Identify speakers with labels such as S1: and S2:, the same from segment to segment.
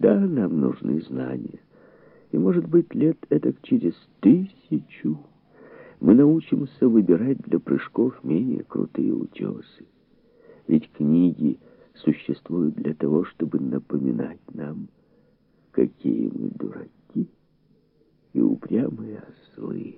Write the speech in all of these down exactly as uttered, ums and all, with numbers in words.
S1: Да, нам нужны знания. И, может быть, лет этак через тысячу мы научимся выбирать для прыжков менее крутые утесы. Ведь книги существуют для того, чтобы напоминать нам, какие мы дураки и упрямые ослы.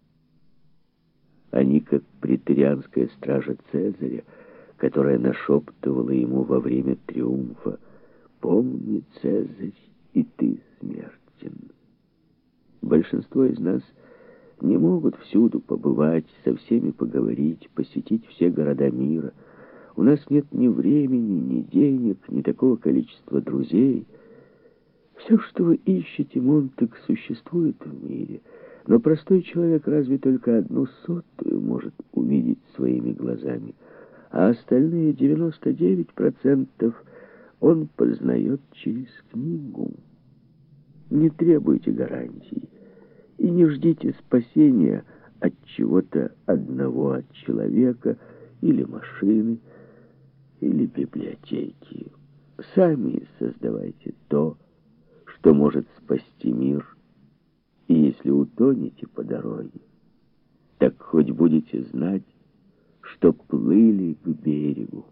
S1: Они, как преторианская стража Цезаря, которая нашептывала ему во время триумфа: «Помни, Цезарь, и ты смертен». Большинство из нас не могут всюду побывать, со всеми поговорить, посетить все города мира. У нас нет ни времени, ни денег, ни такого количества друзей. Все, что вы ищете, Монтек, существует в мире, но простой человек разве только одну сотую может увидеть своими глазами, а остальные девяносто девять процентов он познает через книгу. Не требуйте гарантий и не ждите спасения от чего-то одного, от человека или машины, или библиотеки. Сами создавайте то, что может спасти мир, и если утонете по дороге, так хоть будете знать, что плыли к берегу.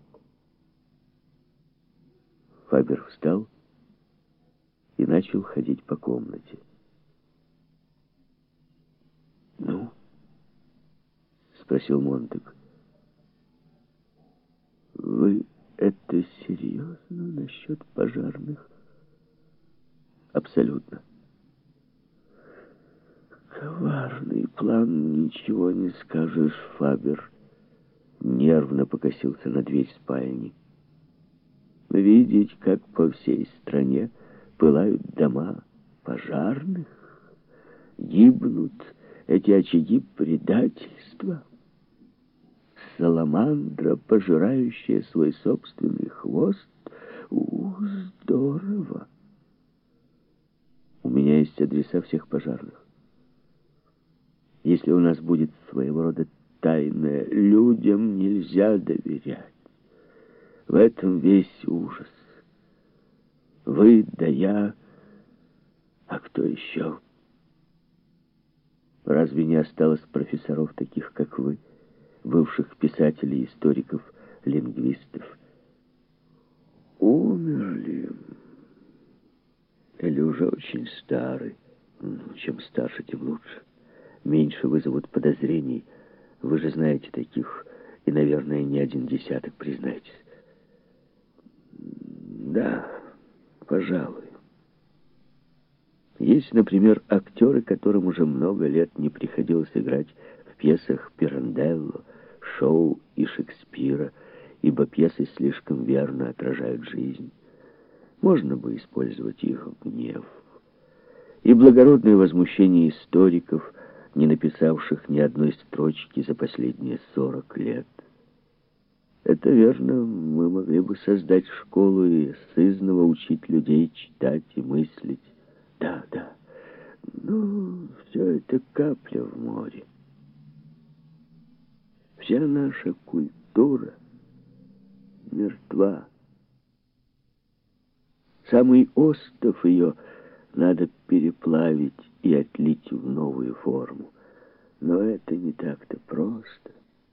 S1: Фабер встал и начал ходить по комнате. «Ну?» — спросил Монтек. «Вы это серьезно насчет пожарных?» «Абсолютно». «Коварный план, ничего не скажешь, Фабер». Нервно покосился на дверь спальни. «Видеть, как по всей стране пылают дома пожарных, гибнут эти очаги предательства. Саламандра, пожирающая свой собственный хвост. У, здорово! У меня есть адреса всех пожарных. Если у нас будет своего рода тайное, людям нельзя доверять. В этом весь ужас. Вы да я, а кто еще? Разве не осталось профессоров, таких как вы, бывших писателей, историков, лингвистов? Умерли. Или уже очень стары. Ну, чем старше, тем лучше. Меньше вызовут подозрений. Вы же знаете таких, и, наверное, не один десяток, признайтесь. Да, пожалуй. Есть, например, актеры, которым уже много лет не приходилось играть в пьесах Пиранделло, Шоу и Шекспира, ибо пьесы слишком верно отражают жизнь. Можно бы использовать их гнев и благородное возмущение историков, не написавших ни одной строчки за последние сорок лет. Это верно, мы могли бы создать школу и сызнова учить людей читать и мыслить. Да, да, но все это капля в море. Вся наша культура мертва. Самый остов ее надо переплавить и отлить в новую форму. Но это не так-то просто.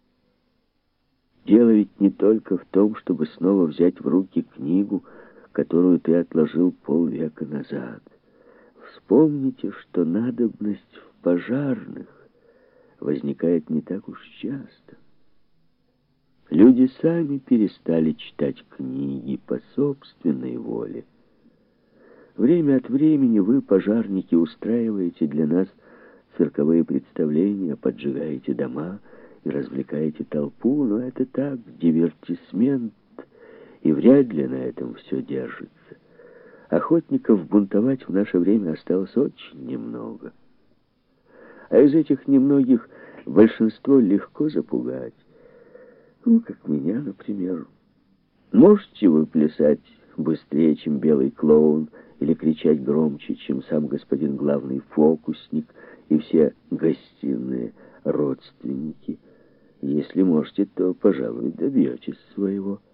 S1: Дело ведь не только в том, чтобы снова взять в руки книгу, которую ты отложил полвека назад. Вспомните, что надобность в пожарных возникает не так уж часто. Люди сами перестали читать книги по собственной воле. Время от времени вы, пожарники, устраиваете для нас цирковые представления, поджигаете дома и развлекаете толпу, но это так, дивертисмент, и вряд ли на этом все держится. Охотников бунтовать в наше время осталось очень немного. А из этих немногих большинство легко запугать. Ну, как меня, например. Можете вы плясать быстрее, чем белый клоун, или кричать громче, чем сам господин главный фокусник и все гостиные родственники? Если можете, то, пожалуй, добьетесь своего.